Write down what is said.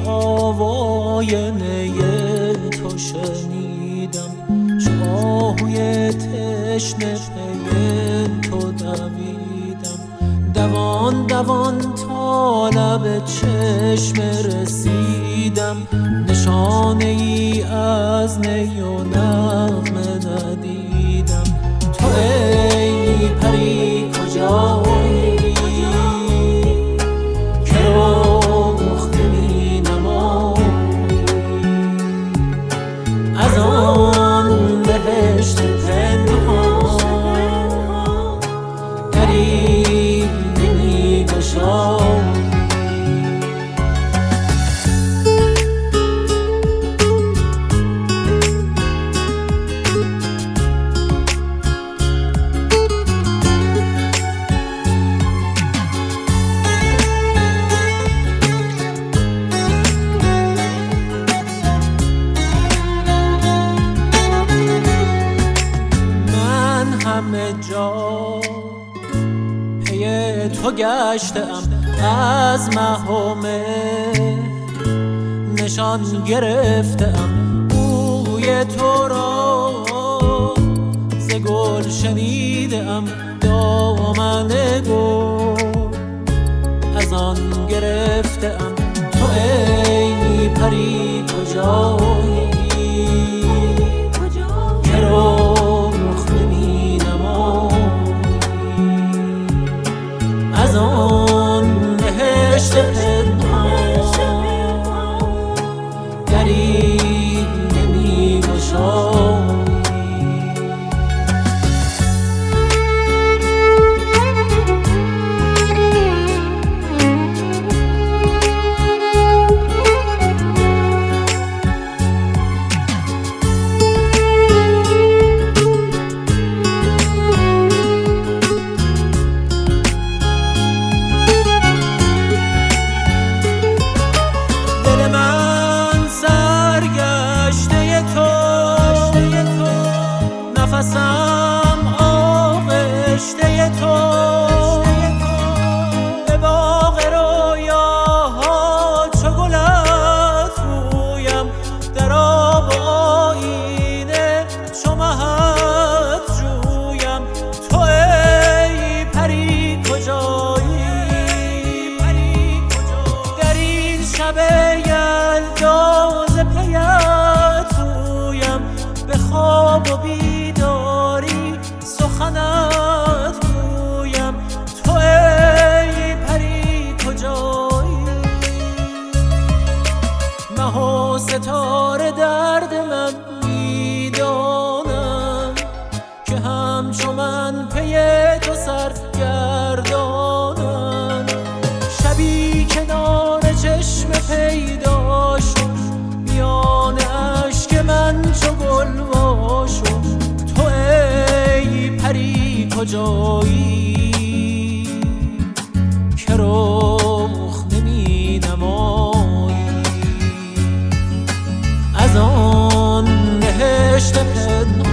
آوای نی تو شنیدم، چو آهوی تشنه پی تو دویدم. دوان دوان تا لب چشمه رسیدم، نشانه ای از نی و نغمه ندیدم. تو ای پری کجایی که رخ نمی نمایی، از آن بهشت پنهان دری نمی گشایی. همه جا پی تو گشتم، از مه و مهر نشان گرفتم. بوی تو را ز گل شنیدم، دامن گل از آن گرفتم. تو ای پری کجایی که رخ نمی از آن بهشت پنهان دری نمی گشایی. نفسم آغشته تو، به باغ رویاها چو گلت رویم، در آب و آیینه چو مهت جویم. تو ای پری کجایی در این شب یلدا ز پیت رویم، به خواب و بیداری سخنت گویم. تو ای پری کجایی مه و ستاره درد من میدانم، که همچو من پی تو سرگردانم. شبی کنار چشم پیدا شد، میان اشک من چو گل وا شد. تو ای پری کجایی که رخ نمی نمایی، از آن بهشت پنهان